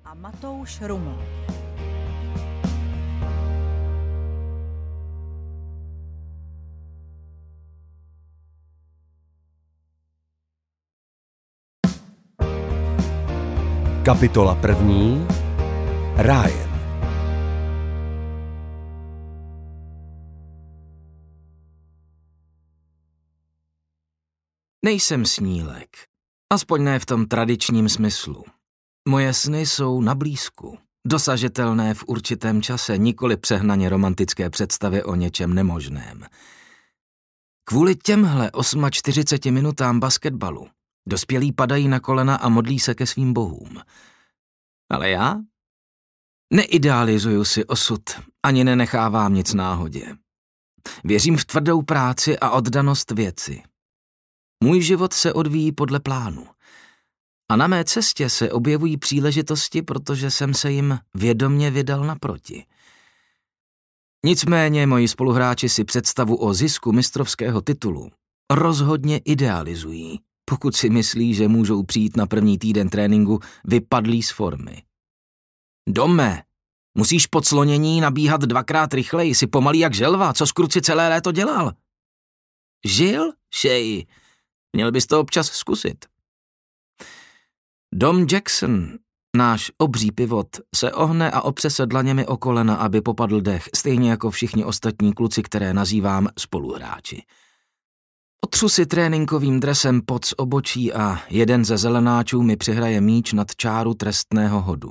a Matouš Ruml. Kapitola 1. Ryan. Nejsem snílek. Aspoň ne v tom tradičním smyslu. Moje sny jsou na blízku, dosažitelné v určitém čase, nikoli přehnaně romantické představy o něčem nemožném. Kvůli těmhle 48 minutám basketbalu dospělí padají na kolena a modlí se ke svým bohům. Ale já neidealizuju si osud, ani nenechávám nic náhodě. Věřím v tvrdou práci a oddanost věci. Můj život se odvíjí podle plánu. A na mé cestě se objevují příležitosti, protože jsem se jim vědomně vydal naproti. Nicméně moji spoluhráči si představu o zisku mistrovského titulu rozhodně idealizují, pokud si myslí, že můžou přijít na první týden tréninku vypadlí z formy. Dome, musíš po clonění nabíhat 2krát rychleji, jsi pomalý jak želva, co skruci celé léto dělal? Žil, šeji, měl bys to občas zkusit. Dom Jackson, náš obří pivot, se ohne a opře se dlaněmi o kolena, aby popadl dech, stejně jako všichni ostatní kluci, které nazývám spoluhráči. Otřu si tréninkovým dresem pot z obočí a jeden ze zelenáčů mi přihraje míč nad čáru trestného hodu.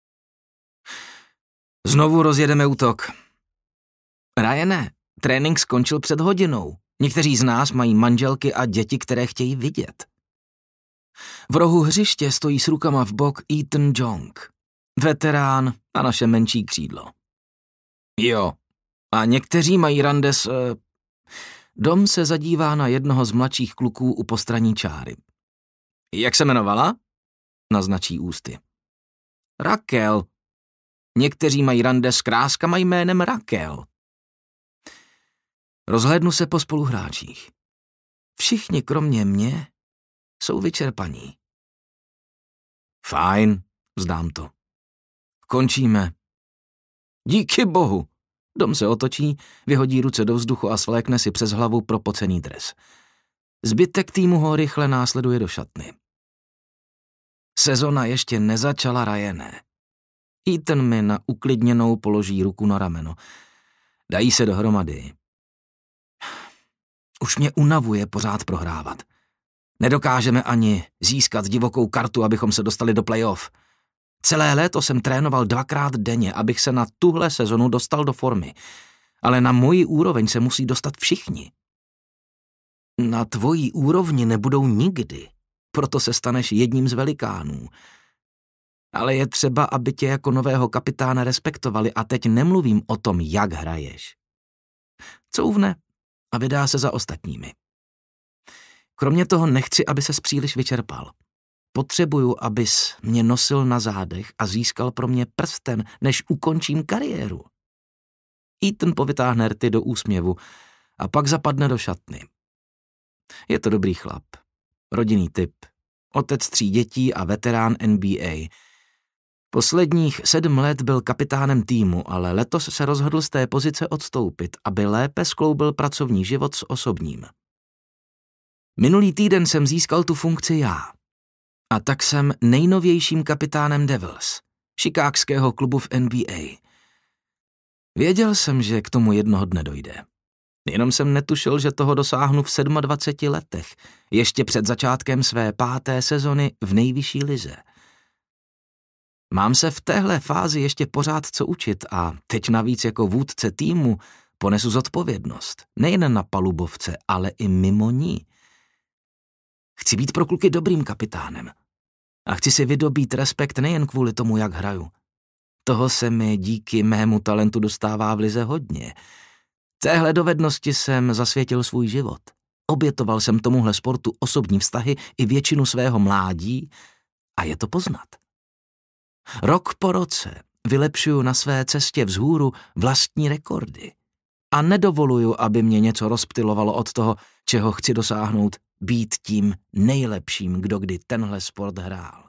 Znovu rozjedeme útok. Ryane, trénink skončil před hodinou. Někteří z nás mají manželky a děti, které chtějí vidět. V rohu hřiště stojí s rukama v bok Ethan Jong, veterán a naše menší křídlo. Jo, a někteří mají rande s... Dom se zadívá na jednoho z mladších kluků u postranní čáry. Jak se jmenovala? Naznačí ústy. Raquel. Někteří mají rande s kráskama jménem Raquel. Rozhlédnu se po spoluhráčích. Všichni kromě mě jsou vyčerpaní. Fajn, vzdám to. Končíme. Díky bohu. Dom se otočí, vyhodí ruce do vzduchu a svlékne si přes hlavu propocený dres. Zbytek týmu ho rychle následuje do šatny. Sezona ještě nezačala, Ryane. Ethan mi na uklidněnou položí ruku na rameno. Dají se dohromady. Už mě unavuje pořád prohrávat. Nedokážeme ani získat divokou kartu, abychom se dostali do playoff. Celé léto jsem trénoval 2krát denně, abych se na tuhle sezonu dostal do formy. Ale na moji úroveň se musí dostat všichni. Na tvojí úrovni nebudou nikdy, proto se staneš jedním z velikánů. Ale je třeba, aby tě jako nového kapitána respektovali a teď nemluvím o tom, jak hraješ. Couvne a vydá se za ostatními. Kromě toho nechci, aby ses příliš vyčerpal. Potřebuju, abys mě nosil na zádech a získal pro mě prsten, než ukončím kariéru. Ethan povytáhne rty do úsměvu a pak zapadne do šatny. Je to dobrý chlap. Rodinný typ. Otec 3 dětí a veterán NBA. Posledních 7 let byl kapitánem týmu, ale letos se rozhodl z té pozice odstoupit, aby lépe skloubil pracovní život s osobním. Minulý týden jsem získal tu funkci já. A tak jsem nejnovějším kapitánem Devils, chicagského klubu v NBA. Věděl jsem, že k tomu jednoho dne dojde. Jenom jsem netušil, že toho dosáhnu v 27 letech, ještě před začátkem své 5. sezony v nejvyšší lize. Mám se v téhle fázi ještě pořád co učit a teď navíc jako vůdce týmu ponesu zodpovědnost, nejen na palubovce, ale i mimo ní. Chci být pro kluky dobrým kapitánem a chci si vydobít respekt nejen kvůli tomu, jak hraju. Toho se mi díky mému talentu dostává v lize hodně. Téhle dovednosti jsem zasvětil svůj život. Obětoval jsem tomuhle sportu osobní vztahy i většinu svého mládí a je to poznat. Rok po roce vylepšuju na své cestě vzhůru vlastní rekordy a nedovoluju, aby mě něco rozptylovalo od toho, čeho chci dosáhnout, být tím nejlepším, kdo kdy tenhle sport hrál.